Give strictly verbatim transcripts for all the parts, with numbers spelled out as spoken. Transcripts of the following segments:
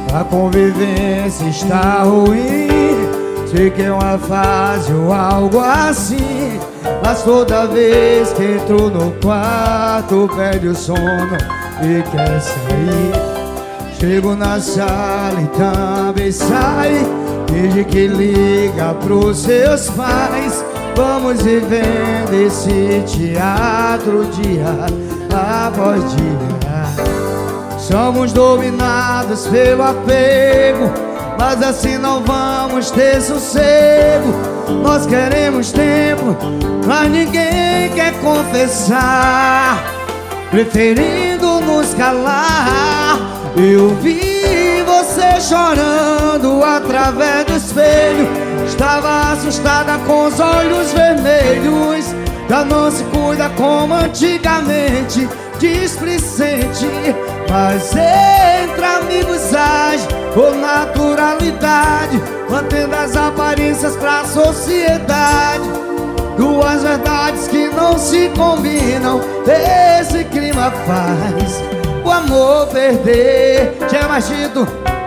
A convivência está ruim. Sei que é uma fase ou algo assim, mas toda vez que entro no quarto perde o sono e quer sair. Chego na sala e também sai. Finge que liga pros seus pais. Vamos vivendo esse teatro dia após dia. Somos dominados pelo apego, mas assim não vamos ter sossego. Nós queremos tempo, mas ninguém quer confessar, preferindo nos calar. Eu vi você chorando através do espelho. Estava assustada com os olhos vermelhos. Já não se cuida como antigamente, displicente. Mas entre amigos age com naturalidade, mantendo as aparências pra sociedade. Duas verdades que não se combinam, esse clima faz o amor perder. Chama Chito.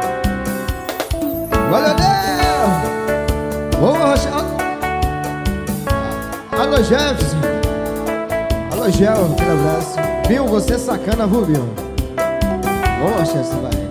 Olha Deus. Vamos. Alô Jefferson. Alô Gel, aquele abraço. Viu, você sacana, viu, viu? Vamos, Jefferson, vai.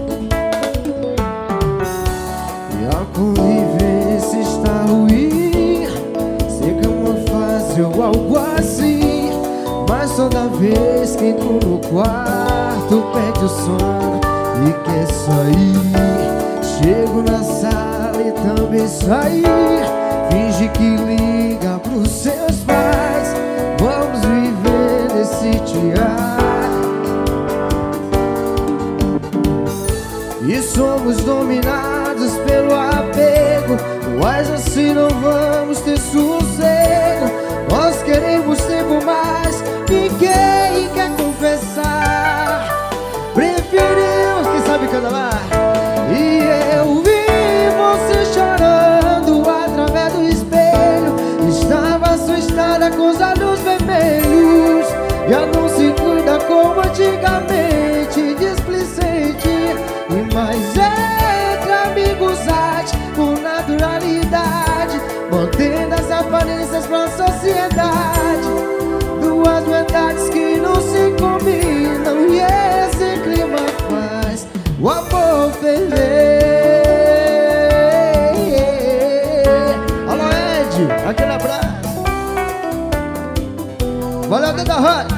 E a convivência está ruim. Sei que é uma fase ou algo assim, mas toda vez que entro no quarto perde o sono e quer sair. Chego na sala e também sair. Finge que liga pros seus pais. Vamos viver nesse teatro e somos dominados pelo apego, mas assim não vamos ter sossego. Nós queremos tempo, mas ninguém quer confessar. Preferimos, quem sabe canta lá. E eu vi você chorando através do espelho. Estava assustada com os olhos vermelhos. Já não se cuida como antigamente, displicente. E mais entre amigos age com naturalidade, mantendo as aparências pra sociedade. Duas verdades que não se combinam, e esse clima faz o amor ferver. Alô Ed, aquele abraço. Valeu, dedo da rádio.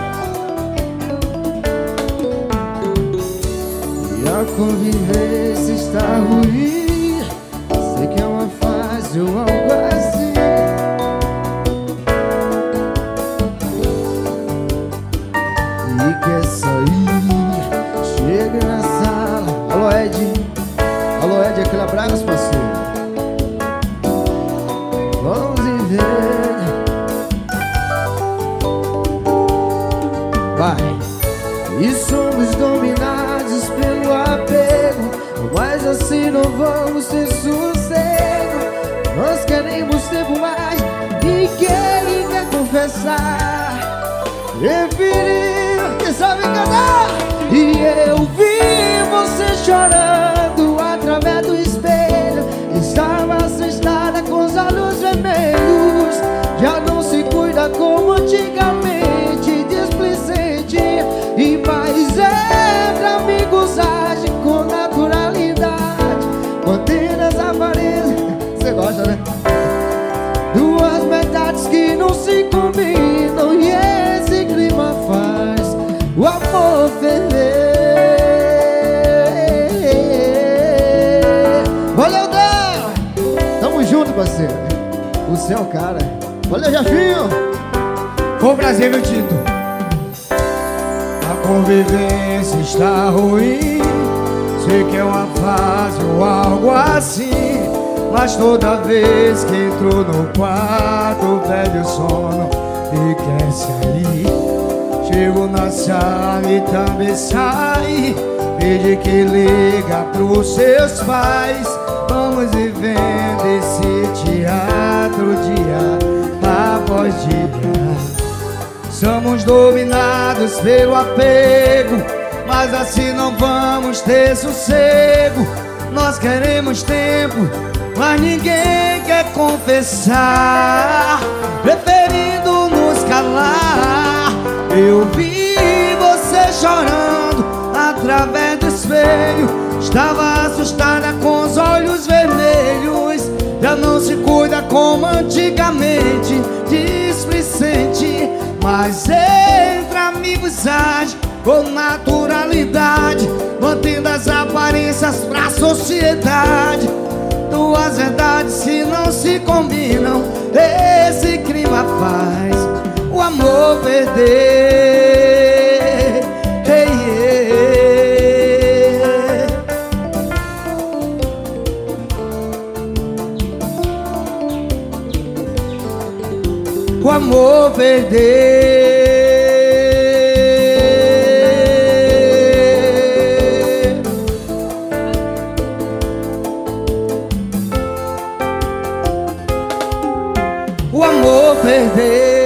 E a convivência está ruim. Sei que é uma fase ou algo assim, e quer sair. Chega na sala. Alô Ed. Alô Ed, aquele abraço, parceiro. Vamos viver. Vai. E somos dominados pelo apego, mas assim não vamos ter sossego. Nós queremos tempo, mais ninguém quer confessar. Preferir, quem sabe cantar. E eu vi você chorando através do espelho. Estava assustada com os olhos vermelhos. Já não se cuida como antigamente, displicente. E mais entre amigos age com naturalidade, mantendo as aparências. Você gosta, né? Duas verdades que não se combinam, e esse clima faz o amor ferver. Valeu, Dan! Tamo junto, parceiro. Você é o cara. Valeu, Jefinho! Foi um prazer, meu Tito. A convivência está ruim. Sei que é uma fase ou algo assim, mas toda vez que entro no quarto perde o sono e quer sair. Chego na sala e também sai. Finge que liga pros seus pais. Vamos vivendo esse teatro dia após dia. Somos dominados pelo apego, mas assim não vamos ter sossego. Nós queremos tempo, mas ninguém quer confessar, preferindo nos calar. Eu vi você chorando através do espelho, estava assustada com os olhos vermelhos. Já não se cuida como antigamente, displicente, mas entre amigos age com naturalidade, mantendo as aparências pra sociedade. Duas verdades se não se combinam, esse clima faz o amor perder. Hey, yeah. O amor perder. O amor perder.